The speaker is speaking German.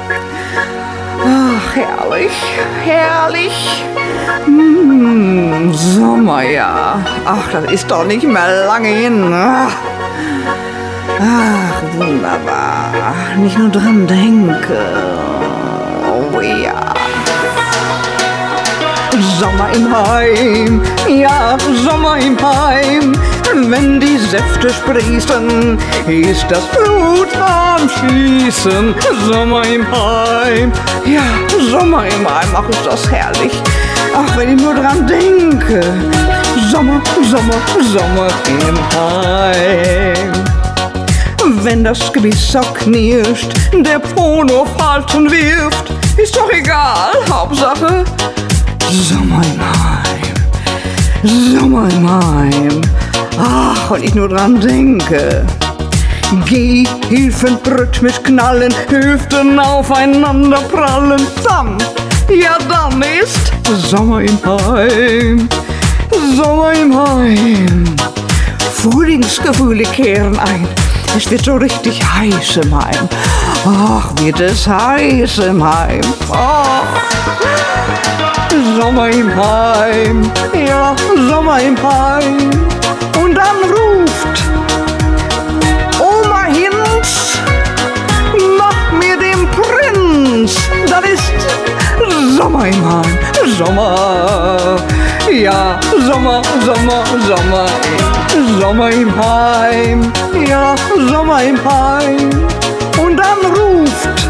Ach, herrlich, herrlich. Sommer, ja. Ach, das ist doch nicht mehr lange hin. Ach, wunderbar. Nicht nur dran denke. Oh ja. Sommer im Heim, ja, Sommer im Heim. Wenn die Säfte sprießen, ist das Blut am Schießen. Sommer im Heim, ja, Sommer im Heim, ach ist das herrlich. Ach, wenn ich nur dran denke. Sommer, Sommer, Sommer im Heim. Wenn das Gebiss auch knirscht, der Po nur Falten wirft, ist doch egal, Hauptsache Sommer im Heim, Sommer im Heim. Ach, wenn ich nur dran denke. Gehhilfen rhythmisch knallen, Hüften aufeinander prallen, dann, ja dann ist Sommer im Heim, Sommer im Heim. Frühlingsgefühle kehren ein, es wird so richtig heiß im Heim. Ach, wird es heiß im Heim. Ach. Sommer im Heim, ja, Sommer im Heim. Und dann ruft Oma Hinz, mach mir den Prinz. Das ist Sommer im Heim, Sommer, ja, Sommer, Sommer, Sommer, Sommer im Heim, ja, Sommer im Heim. Und dann ruft